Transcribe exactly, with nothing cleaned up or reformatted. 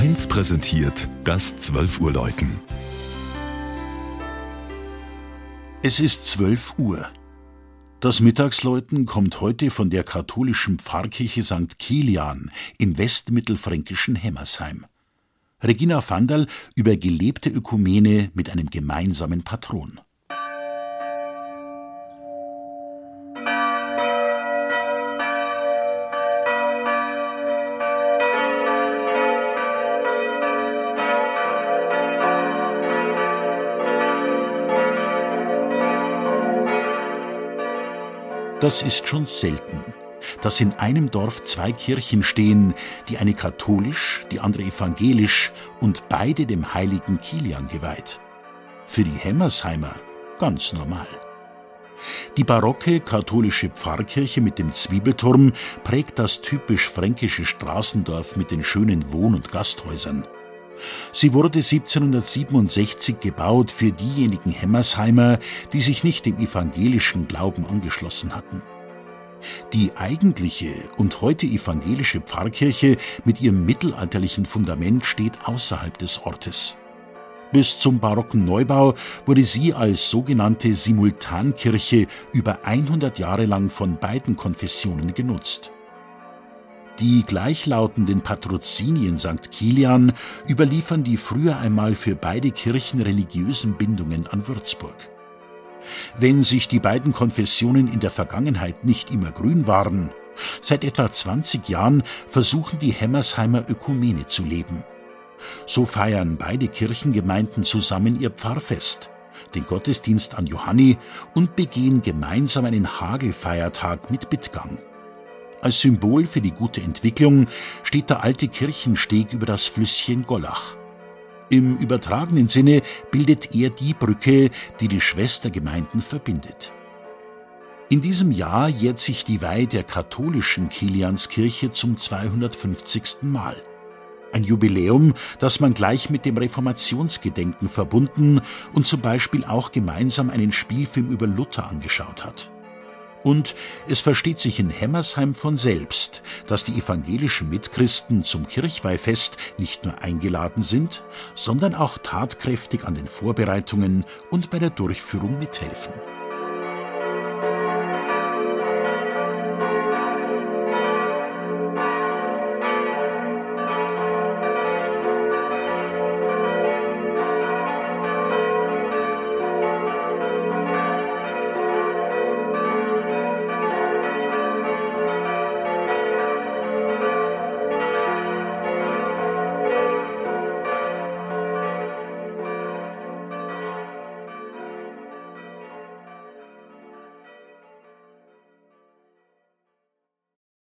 eins präsentiert das zwölf Uhr Läuten. Es ist zwölf Uhr. Das Mittagsläuten kommt heute von der katholischen Pfarrkirche Sankt Kilian im westmittelfränkischen Hemmersheim. Regina Vandal über gelebte Ökumene mit einem gemeinsamen Patron. Das ist schon selten, dass in einem Dorf zwei Kirchen stehen, die eine katholisch, die andere evangelisch und beide dem heiligen Kilian geweiht. Für die Hemmersheimer ganz normal. Die barocke katholische Pfarrkirche mit dem Zwiebelturm prägt das typisch fränkische Straßendorf mit den schönen Wohn- und Gasthäusern. Sie wurde siebzehnhundertsiebenundsechzig gebaut für diejenigen Hemmersheimer, die sich nicht dem evangelischen Glauben angeschlossen hatten. Die eigentliche und heute evangelische Pfarrkirche mit ihrem mittelalterlichen Fundament steht außerhalb des Ortes. Bis zum barocken Neubau wurde sie als sogenannte Simultankirche über hundert Jahre lang von beiden Konfessionen genutzt. Die gleichlautenden Patrozinien Sankt Kilian überliefern die früher einmal für beide Kirchen religiösen Bindungen an Würzburg. Wenn sich die beiden Konfessionen in der Vergangenheit nicht immer grün waren, seit etwa zwanzig Jahren versuchen die Hemmersheimer Ökumene zu leben. So feiern beide Kirchengemeinden zusammen ihr Pfarrfest, den Gottesdienst an Johanni, und begehen gemeinsam einen Hagelfeiertag mit Bittgang. Als Symbol für die gute Entwicklung steht der alte Kirchensteg über das Flüsschen Gollach. Im übertragenen Sinne bildet er die Brücke, die die Schwestergemeinden verbindet. In diesem Jahr jährt sich die Weihe der katholischen Kilianskirche zum zweihundertfünfzigsten Mal. Ein Jubiläum, das man gleich mit dem Reformationsgedenken verbunden und zum Beispiel auch gemeinsam einen Spielfilm über Luther angeschaut hat. Und es versteht sich in Hemmersheim von selbst, dass die evangelischen Mitchristen zum Kirchweihfest nicht nur eingeladen sind, sondern auch tatkräftig an den Vorbereitungen und bei der Durchführung mithelfen.